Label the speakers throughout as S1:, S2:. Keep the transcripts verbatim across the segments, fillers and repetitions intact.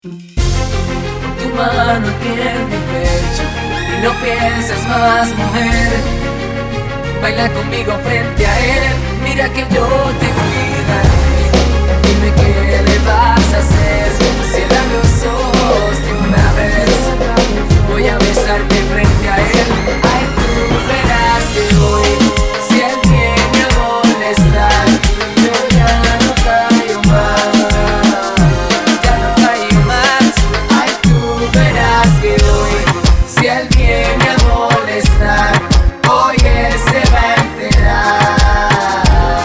S1: Pon tu mano aquí en mi pecho y no pienses más, mujer. Baila conmigo frente a él, mira que yo te cuidaré. Dime qué le vas a hacer, cierra los ojos de una vez. Voy a besarte frente a él. Ay, tú verás que hoy, si él viene a molestar, yo ya no callo más, ya no callo más. Ay, tú verás que hoy, si él viene a molestar, hoy él se va a enterar.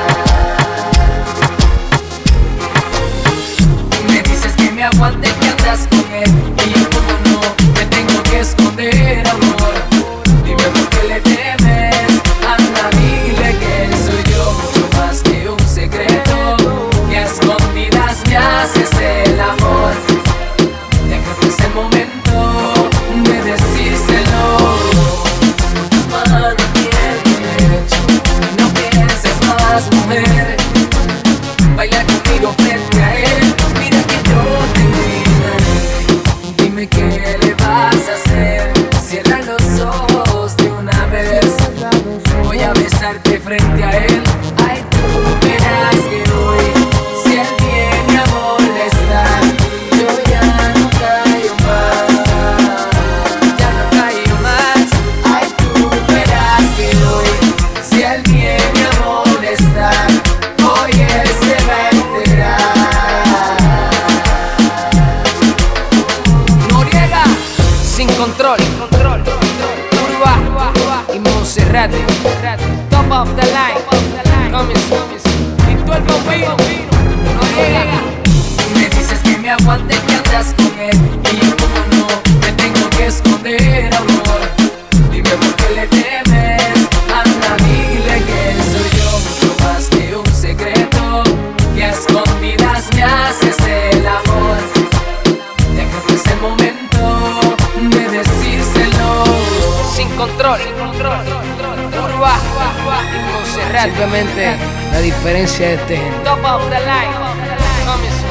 S1: Me dices que me aguante, que andas con él, y yo como no me tengo que esconder, amor. Dime por qué le temes, anda dile que soy yo, mucho más que un secreto, que a escondidas me haces el amor. Déjate ese momento de decírselo. Tu mano aquí en mi pecho y no pienses más, mujer. Baila conmigo frente a él, mira que yo te cuidaré. Dime qué le vas a hacer, cierra los ojos de una vez. Voy a besarte frente a él. Ay, tú verás que hoy, si él viene a molestar, yo ya no callo más, ya no callo más. Ay, tú verás que hoy, si él viene a molestar, hoy él se va a enterar. Noriega, sin control, Urba y Monserrate, top of the line, coming soon. Y tú el bambino, Noriega. Me dices que me aguante, que andas con él, y yo como no me tengo que esconder, amor. Dime por qué le temes, anda dile que soy yo, mucho más que un secreto, que a escondidas me haces el amor. Déjate ese momento de decírselo. Sin control, Urba y Monserrate.
S2: Simplemente la diferencia de este género.
S1: Top of the line, coming soon.